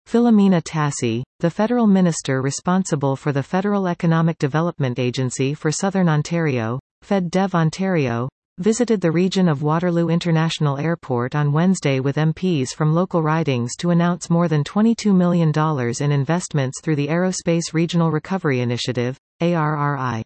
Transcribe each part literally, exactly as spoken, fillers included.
Philomena Tassi, the federal minister responsible for the Federal Economic Development Agency for Southern Ontario, FedDev Ontario, visited the region of Waterloo International Airport on Wednesday with M Ps from local ridings to announce more than twenty-two million dollars in investments through the Aerospace Regional Recovery Initiative, A R R I.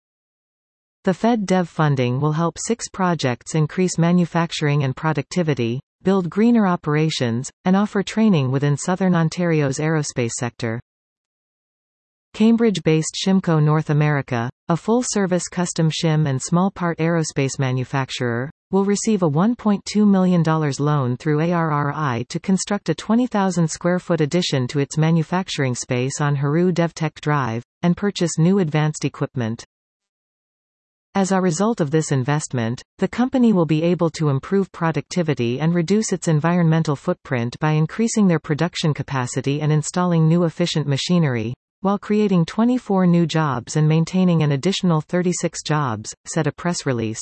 The FedDev funding will help six projects increase manufacturing and productivity, build greener operations, and offer training within Southern Ontario's aerospace sector. Cambridge-based Shimco North America, a full-service custom shim and small-part aerospace manufacturer, will receive a one point two million dollars loan through A R R I to construct a twenty thousand square foot addition to its manufacturing space on Haru DevTech Drive, and purchase new advanced equipment. As a result of this investment, the company will be able to improve productivity and reduce its environmental footprint by increasing their production capacity and installing new efficient machinery, while creating twenty-four new jobs and maintaining an additional thirty-six jobs, said a press release.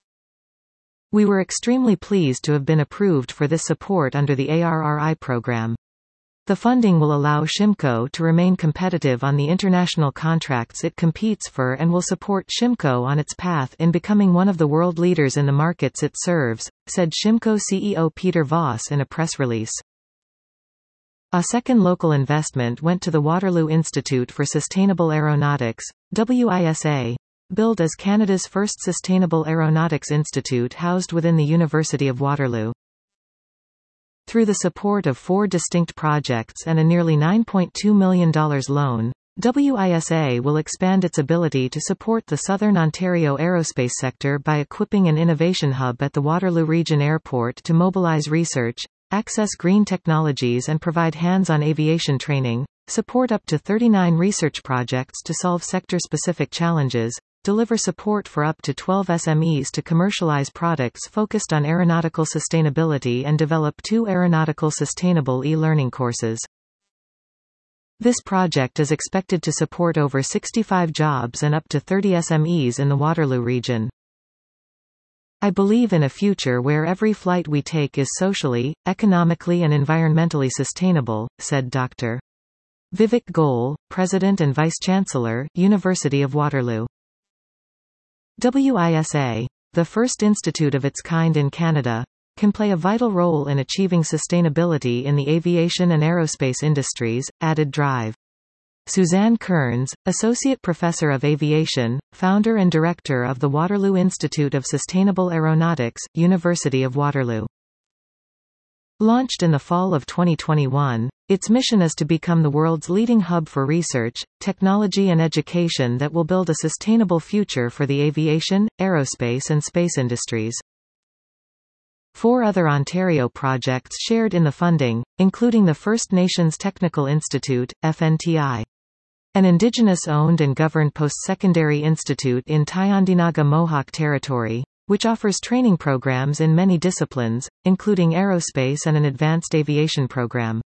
We were extremely pleased to have been approved for this support under the A R R I program. The funding will allow Shimco to remain competitive on the international contracts it competes for and will support Shimco on its path in becoming one of the world leaders in the markets it serves, said Shimco C E O Peter Voss in a press release. A second local investment went to the Waterloo Institute for Sustainable Aeronautics, W I S A, billed as Canada's first sustainable aeronautics institute housed within the University of Waterloo. Through the support of four distinct projects and a nearly nine point two million dollars loan, W I S A will expand its ability to support the Southern Ontario aerospace sector by equipping an innovation hub at the Waterloo Region Airport to mobilize research, access green technologies and provide hands-on aviation training, support up to thirty-nine research projects to solve sector-specific challenges, deliver support for up to twelve S M Es to commercialize products focused on aeronautical sustainability and develop two aeronautical sustainable e-learning courses. This project is expected to support over sixty-five jobs and up to thirty S M Es in the Waterloo region. I believe in a future where every flight we take is socially, economically and environmentally sustainable, said Doctor Vivek Goel, President and Vice-Chancellor, University of Waterloo. W I S A, the first institute of its kind in Canada, can play a vital role in achieving sustainability in the aviation and aerospace industries, added Drive. Suzanne Kearns, Associate Professor of Aviation, founder and director of the Waterloo Institute of Sustainable Aeronautics, University of Waterloo. Launched in the fall of twenty twenty-one, its mission is to become the world's leading hub for research, technology and education that will build a sustainable future for the aviation, aerospace and space industries. Four other Ontario projects shared in the funding, including the First Nations Technical Institute, F N T I. An Indigenous-owned and governed post-secondary institute in Tyendinaga Mohawk Territory, which offers training programs in many disciplines, including aerospace and an advanced aviation program.